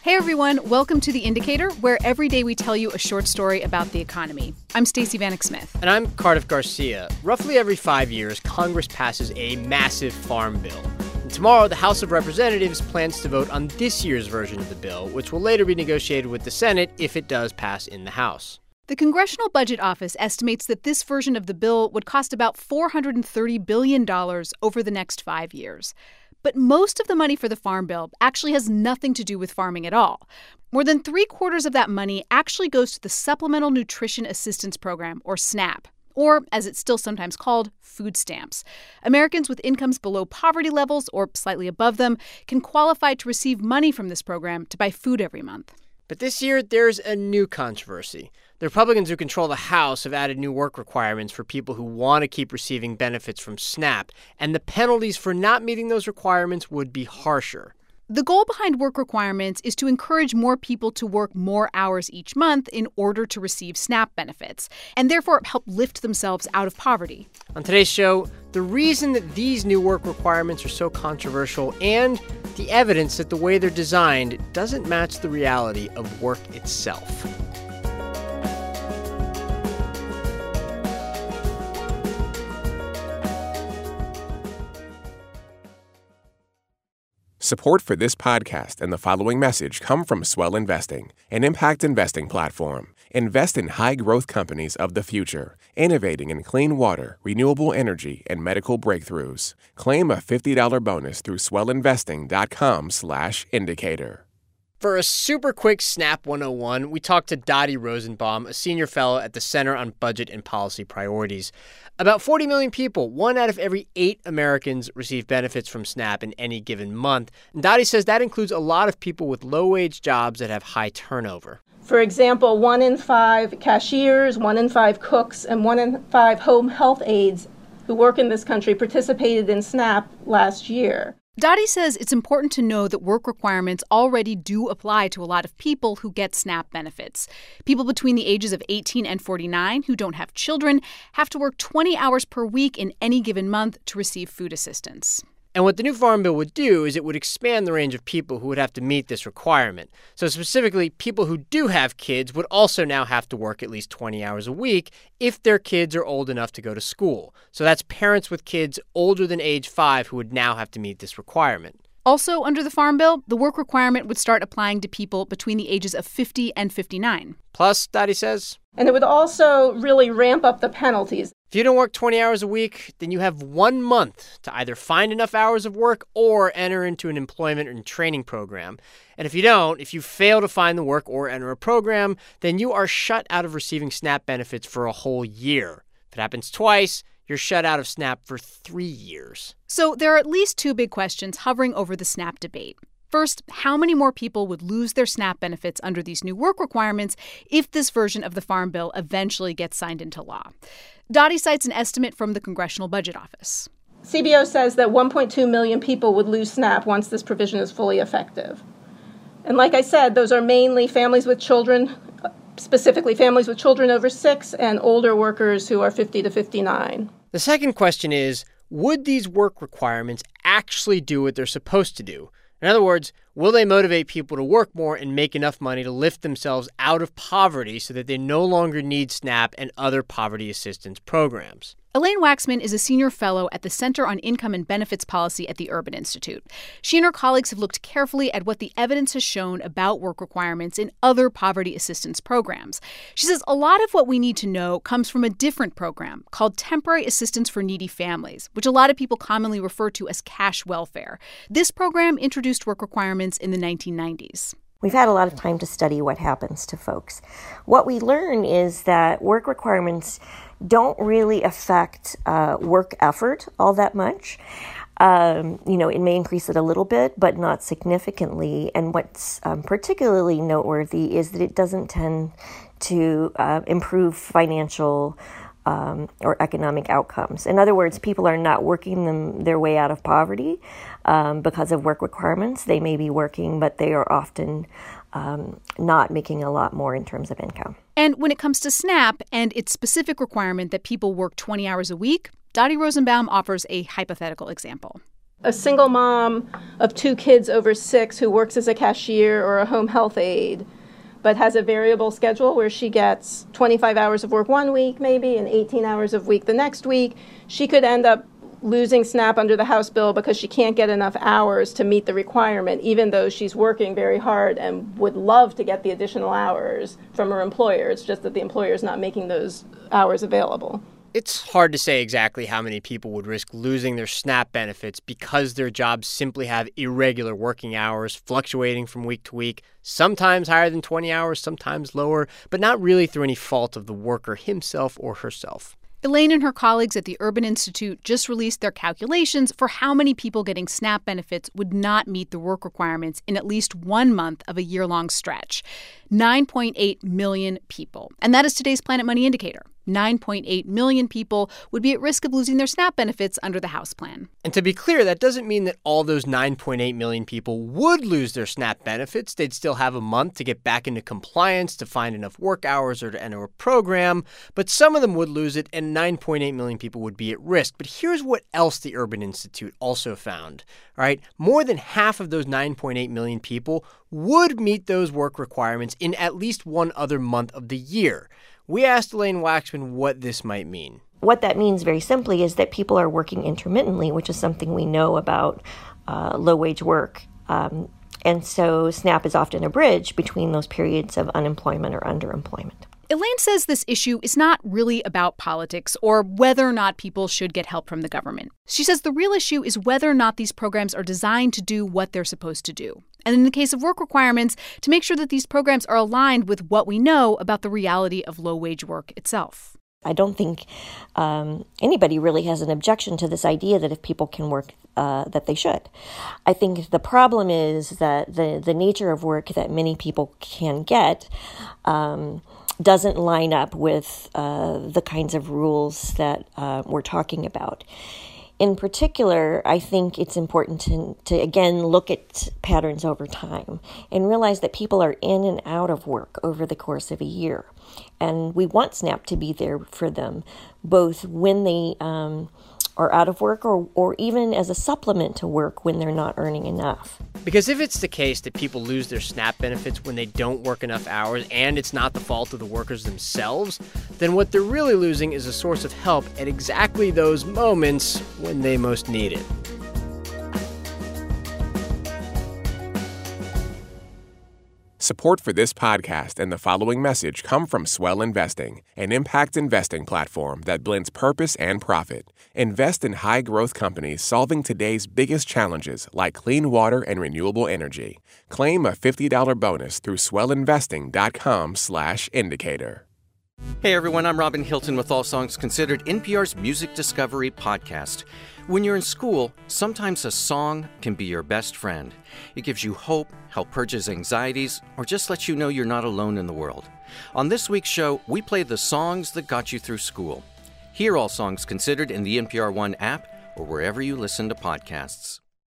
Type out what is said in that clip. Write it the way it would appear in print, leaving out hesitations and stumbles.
Hey everyone, welcome to The Indicator, where every day we tell you a short story about the economy. I'm Stacey Vanek Smith. And I'm Cardiff Garcia. Roughly every 5 years, Congress passes a massive farm bill. And tomorrow, the House of Representatives plans to vote on this year's version of the bill, which will later be negotiated with the Senate if it does pass in the House. The Congressional Budget Office estimates that this version of the bill would cost about $430 billion over the next 5 years. But most of the money for the Farm Bill actually has nothing to do with farming at all. More than 3/4 of that money actually goes to the Supplemental Nutrition Assistance Program, or SNAP, or, as it's still sometimes called, food stamps. Americans with incomes below poverty levels or slightly above them can qualify to receive money from this program to buy food every month. But this year, there's a new controversy. The Republicans who control the House have added new work requirements for people who want to keep receiving benefits from SNAP, and the penalties for not meeting those requirements would be harsher. The goal behind work requirements is to encourage more people to work more hours each month in order to receive SNAP benefits, and therefore help lift themselves out of poverty. On today's show, the reason that these new work requirements are so controversial and the evidence that the way they're designed doesn't match the reality of work itself. Support for this podcast and the following message come from Swell Investing, an impact investing platform. Invest in high-growth companies of the future, innovating in clean water, renewable energy, and medical breakthroughs. Claim a $50 bonus through swellinvesting.com/indicator. For a super quick Snap 101, we talked to Dottie Rosenbaum, a senior fellow at the Center on Budget and Policy Priorities. About 40 million people, 1 out of every 8 Americans, receive benefits from SNAP in any given month. And Dottie says that includes a lot of people with low-wage jobs that have high turnover. For example, 1 in 5 cashiers, 1 in 5 cooks, and 1 in 5 home health aides who work in this country participated in SNAP last year. Dottie says it's important to know that work requirements already do apply to a lot of people who get SNAP benefits. People between the ages of 18 and 49 who don't have children have to work 20 hours per week in any given month to receive food assistance. And what the new Farm Bill would do is it would expand the range of people who would have to meet this requirement. So specifically, people who do have kids would also now have to work at least 20 hours a week if their kids are old enough to go to school. So that's parents with kids older than age 5 who would now have to meet this requirement. Also, under the Farm Bill, the work requirement would start applying to people between the ages of 50 and 59. Plus, Dottie says, and it would also really ramp up the penalties. If you don't work 20 hours a week, then you have 1 month to either find enough hours of work or enter into an employment and training program. And if you fail to find the work or enter a program, then you are shut out of receiving SNAP benefits for a whole year. If it happens twice, you're shut out of SNAP for 3 years. So there are at least 2 big questions hovering over the SNAP debate. First, how many more people would lose their SNAP benefits under these new work requirements if this version of the Farm Bill eventually gets signed into law? Dottie cites an estimate from the Congressional Budget Office. CBO says that 1.2 million people would lose SNAP once this provision is fully effective. And like I said, those are mainly families with children, specifically families with children over 6 and older workers who are 50 to 59. The second question is, would these work requirements actually do what they're supposed to do? In other words, will they motivate people to work more and make enough money to lift themselves out of poverty so that they no longer need SNAP and other poverty assistance programs? Elaine Waxman is a senior fellow at the Center on Income and Benefits Policy at the Urban Institute. She and her colleagues have looked carefully at what the evidence has shown about work requirements in other poverty assistance programs. She says a lot of what we need to know comes from a different program called Temporary Assistance for Needy Families, which a lot of people commonly refer to as cash welfare. This program introduced work requirements in the 1990s. We've had a lot of time to study what happens to folks. What we learn is that work requirements don't really affect work effort all that much. It may increase it a little bit, but not significantly. And what's particularly noteworthy is that it doesn't tend to improve financial or economic outcomes. In other words, people are not working their way out of poverty because of work requirements. They may be working, but they are often not making a lot more in terms of income. And when it comes to SNAP and its specific requirement that people work 20 hours a week, Dottie Rosenbaum offers a hypothetical example. A single mom of 2 kids over 6 who works as a cashier or a home health aide, but has a variable schedule where she gets 25 hours of work one week maybe and 18 hours of week the next week, she could end up losing SNAP under the House bill because she can't get enough hours to meet the requirement, even though she's working very hard and would love to get the additional hours from her employer. It's just that the employer is not making those hours available. It's hard to say exactly how many people would risk losing their SNAP benefits because their jobs simply have irregular working hours, fluctuating from week to week, sometimes higher than 20 hours, sometimes lower, but not really through any fault of the worker himself or herself. Elaine and her colleagues at the Urban Institute just released their calculations for how many people getting SNAP benefits would not meet the work requirements in at least 1 month of a year-long stretch. 9.8 million people. And that is today's Planet Money indicator. 9.8 million people would be at risk of losing their SNAP benefits under the House plan. And to be clear, that doesn't mean that all those 9.8 million people would lose their SNAP benefits. They'd still have a month to get back into compliance, to find enough work hours, or to enter a program. But some of them would lose it, and 9.8 million people would be at risk. But here's what else the Urban Institute also found. All right, more than half of those 9.8 million people would meet those work requirements in at least one other month of the year. We asked Elaine Waxman what this might mean. What that means very simply is that people are working intermittently, which is something we know about low-wage work. And so SNAP is often a bridge between those periods of unemployment or underemployment. Elaine says this issue is not really about politics or whether or not people should get help from the government. She says the real issue is whether or not these programs are designed to do what they're supposed to do. And in the case of work requirements, to make sure that these programs are aligned with what we know about the reality of low-wage work itself. I don't think anybody really has an objection to this idea that if people can work, that they should. I think the problem is that the nature of work that many people can get doesn't line up with the kinds of rules that we're talking about. In particular, I think it's important to again, look at patterns over time and realize that people are in and out of work over the course of a year. And we want SNAP to be there for them, both when they are out of work or even as a supplement to work when they're not earning enough. Because if it's the case that people lose their SNAP benefits when they don't work enough hours and it's not the fault of the workers themselves, then what they're really losing is a source of help at exactly those moments when they most need it. Support for this podcast and the following message come from Swell Investing, an impact investing platform that blends purpose and profit. Invest in high-growth companies solving today's biggest challenges like clean water and renewable energy. Claim a $50 bonus through swellinvesting.com/indicator. Hey everyone, I'm Robin Hilton with All Songs Considered, NPR's Music Discovery podcast. When you're in school, sometimes a song can be your best friend. It gives you hope, helps purges anxieties, or just lets you know you're not alone in the world. On this week's show, we play the songs that got you through school. Hear All Songs Considered in the NPR One app or wherever you listen to podcasts.